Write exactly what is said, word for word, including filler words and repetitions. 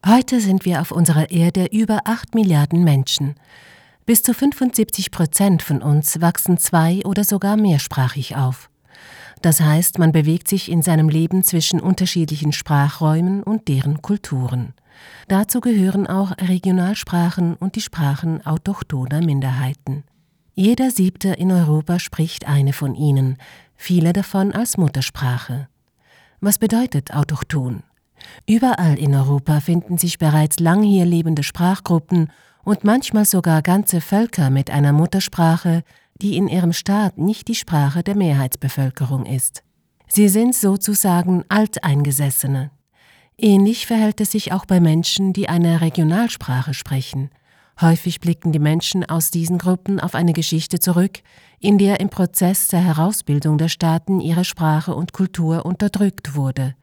Heute sind wir auf unserer Erde über acht Milliarden Menschen. Bis zu fünfundsiebzig Prozent von uns wachsen zwei- oder sogar mehrsprachig auf. Das heißt, man bewegt sich in seinem Leben zwischen unterschiedlichen Sprachräumen und deren Kulturen. Dazu gehören auch Regionalsprachen und die Sprachen autochthoner Minderheiten. Jeder Siebte in Europa spricht eine von ihnen, viele davon als Muttersprache. Was bedeutet autochthon? Überall in Europa finden sich bereits lang hier lebende Sprachgruppen und manchmal sogar ganze Völker mit einer Muttersprache, die in ihrem Staat nicht die Sprache der Mehrheitsbevölkerung ist. Sie sind sozusagen Alteingesessene. Ähnlich verhält es sich auch bei Menschen, die eine Regionalsprache sprechen. Häufig blicken die Menschen aus diesen Gruppen auf eine Geschichte zurück, in der im Prozess der Herausbildung der Staaten ihre Sprache und Kultur unterdrückt wurde.